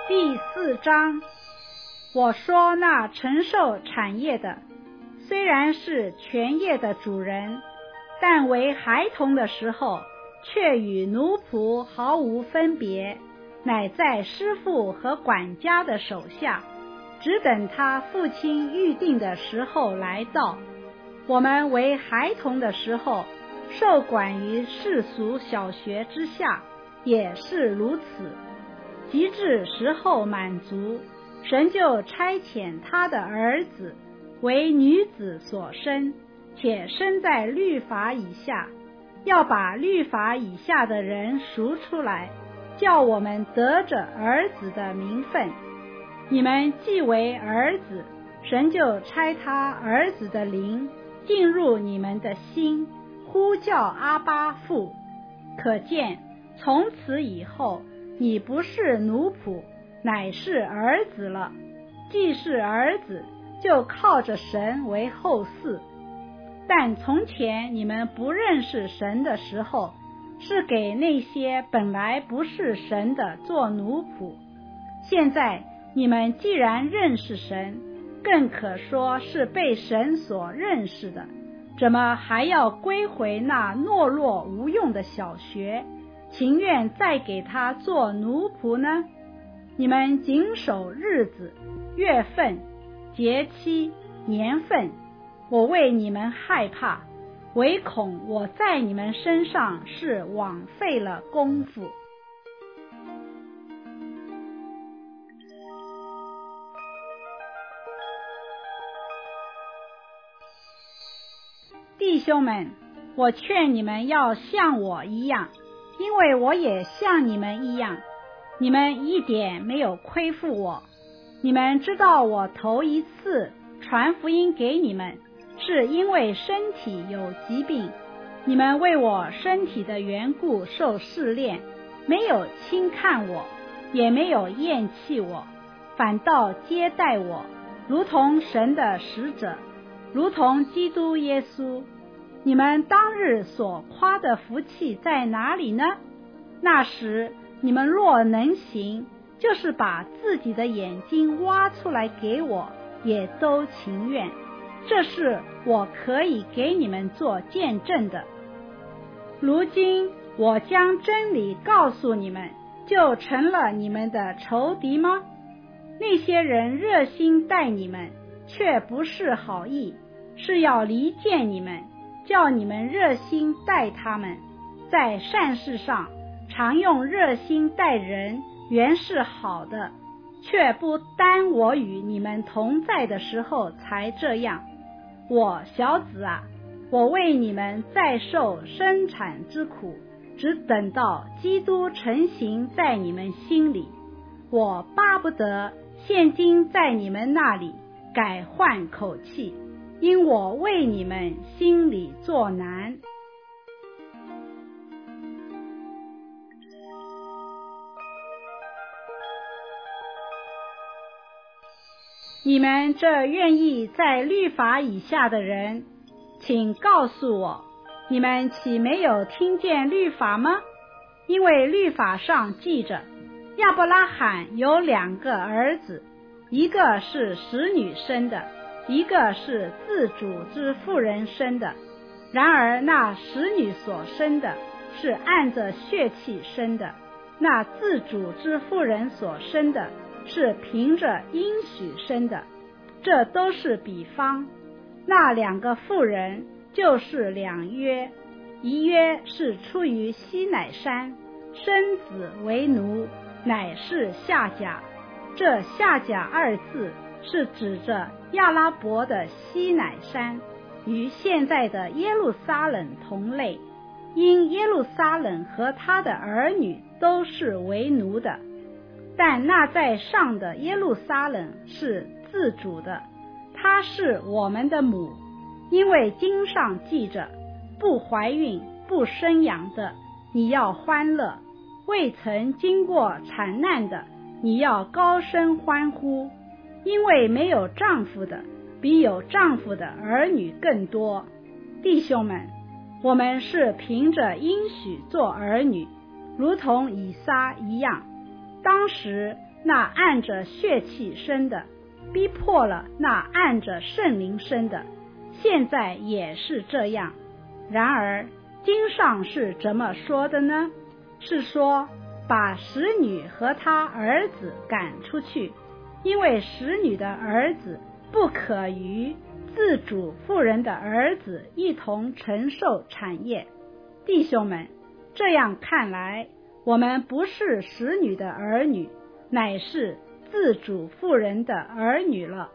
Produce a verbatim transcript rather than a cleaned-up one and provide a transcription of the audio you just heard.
第四章，我说那承受产业的，虽然是全业的主人，但为孩童的时候，却与奴仆毫无分别，乃在师傅和管家的手下，只等他父亲预定的时候来到。我们为孩童的时候，受管于世俗小学之下，也是如此。及至时候满足，神就差遣他的儿子为女子所生，且生在律法以下，要把律法以下的人赎出来，叫我们得着儿子的名分。你们既为儿子，神就差他儿子的灵进入你们的心，呼叫阿爸父。可见从此以后，你不是奴仆，乃是儿子了。既是儿子，就靠着神为后嗣。但从前你们不认识神的时候，是给那些本来不是神的做奴仆。现在你们既然认识神，更可说是被神所认识的，怎么还要归回那懦弱无用的小学，情愿再给他做奴仆呢？你们谨守日子、月份、节期、年份，我为你们害怕，唯恐我在你们身上是枉费了功夫。弟兄们，我劝你们要像我一样，因为我也像你们一样。你们一点没有亏负我。你们知道我头一次传福音给你们，是因为身体有疾病，你们为我身体的缘故受试炼，没有轻看我，也没有厌弃我，反倒接待我，如同神的使者，如同基督耶稣。你们当日所夸的福气在哪里呢？那时你们若能行，就是把自己的眼睛挖出来给我，也都情愿。这是我可以给你们做见证的。如今我将真理告诉你们，就成了你们的仇敌吗？那些人热心待你们，却不是好意，是要离间你们，叫你们热心待他们。在善事上常用热心待人，原是好的，却不单我与你们同在的时候才这样。我小子啊，我为你们再受生产之苦，只等到基督成形在你们心里。我巴不得现今在你们那里改换口气，因我为你们心里作难。你们这愿意在律法以下的人，请告诉我，你们岂没有听见律法吗？因为律法上记着，亚伯拉罕有两个儿子，一个是使女生的，一个是自主之妇人生的。然而那使女所生的是按着血气生的，那自主之妇人所生的是凭着应许生的。这都是比方。那两个妇人就是两约，一约是出于西乃山，生子为奴，乃是夏甲。这夏甲二字是指着亚拉伯的西乃山，与现在的耶路撒冷同类，因耶路撒冷和他的儿女都是为奴的。但那在上的耶路撒冷是自主的，她是我们的母，因为经上记着，不怀孕不生养的，你要欢乐；未曾经过产难的，你要高声欢呼，因为没有丈夫的，比有丈夫的儿女更多。弟兄们，我们是凭着应许做儿女，如同以撒一样。当时那按着血气生的，逼迫了那按着圣灵生的，现在也是这样。然而经上是怎么说的呢？是说把使女和他儿子赶出去，因为使女的儿子不可与自主妇人的儿子一同承受产业。弟兄们，这样看来，我们不是使女的儿女，乃是自主妇人的儿女了。